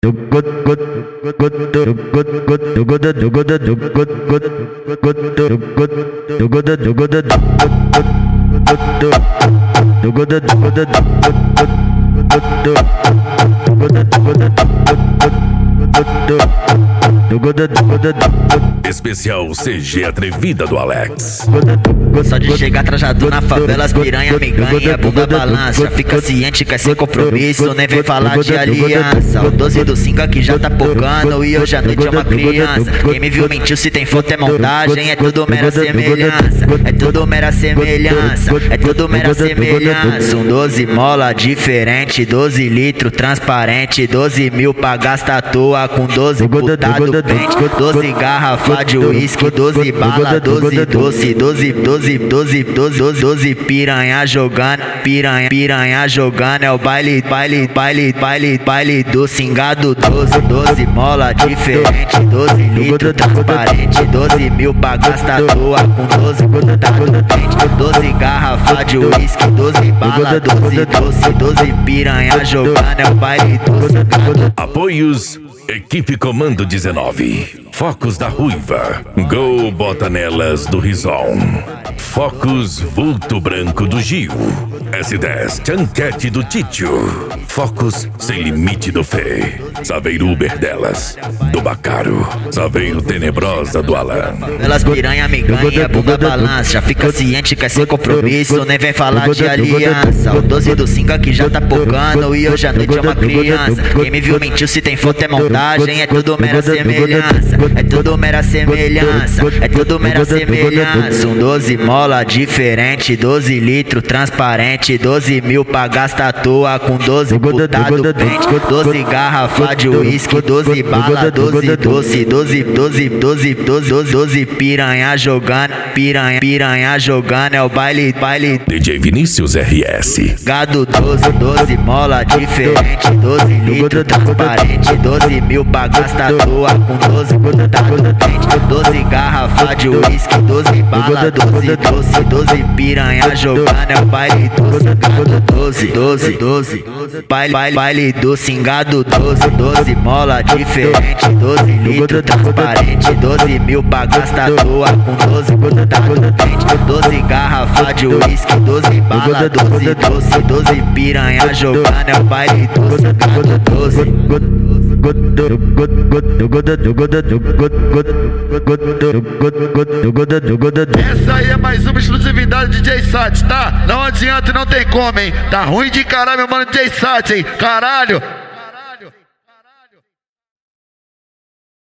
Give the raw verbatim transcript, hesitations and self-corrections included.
Especial C G Atrevida do Alex. Só de chegar trajado na favela, as piranha me ganha, bunda balança. Já fica ciente, quer sem compromisso, nem vem falar de aliança. O doze do cinco aqui já tá pocando e hoje à noite é uma criança. Quem me viu mentiu, se tem foto é montagem, é tudo mera semelhança. É tudo mera semelhança, é tudo mera semelhança. Um doze mola diferente, doze litro transparente, doze mil pra gastar à toa com doze putado pente, doze garrafa de uísque, doze bala, doze doce, doze, doze, doze, doze, doze piranha jogando, piranha, piranha jogando, é o baile, baile, baile, baile, baile do cingado, doze, doze mola diferente, doze litro transparente, doze mil pra gastar à toa com doze putado pente, doze garrafa de uísque, doze bala, doze doce, doze piranha jogando, é o baile do cingado. Apoios Equipe Comando dezenove, Focos da Ruiva, Gol Bota Nelas do Rizon, Focos Vulto Branco do Gil, S dez Chanquete do Títio, Focos Sem Limite do Fê, Saveiro Uber delas, do Bacaro, Saveiro Tenebrosa do Alan. Elas piranha me ganha, bunda balança. Já fica ciente, quer sem compromisso, nem vem falar de aliança. O doze do cinco aqui já tá pocando e hoje à noite é uma criança. Quem me viu mentiu, se tem foto é montagem, é tudo mera semelhança. É tudo mera semelhança, é tudo mera semelhança. Um doze mola diferente, doze litro transparente, doze mil pra gastar à toa com doze putado pente, doze garrafa de uísque, doze bala, doze doce, doze, doze, doze, doze, doze piranha jogando, piranha, piranha jogando, é o baile, baile D J Vinícius R S. Gado doze, doze mola diferente, doze litro transparente, doze mil pra gastar à toa com doze putado pente, doze garrafa de uísque, doze bala, doze doce, doze piranha jogando, é o baile do cingado, doze, doze, doze, baile, baile, baile do cingado, doze, doze mola diferente, doze litro transparente, doze mil pra gastar à toa com doze putado pente, doze garrafa de uísque, doze bala, doze doce, doze piranha jogando, é o baile do cingado, doze. Essa aí é mais uma exclusividade do D J Sat, tá? Não adianta e não tem como, hein? Tá ruim de caralho, meu mano D J Sat, hein? Caralho!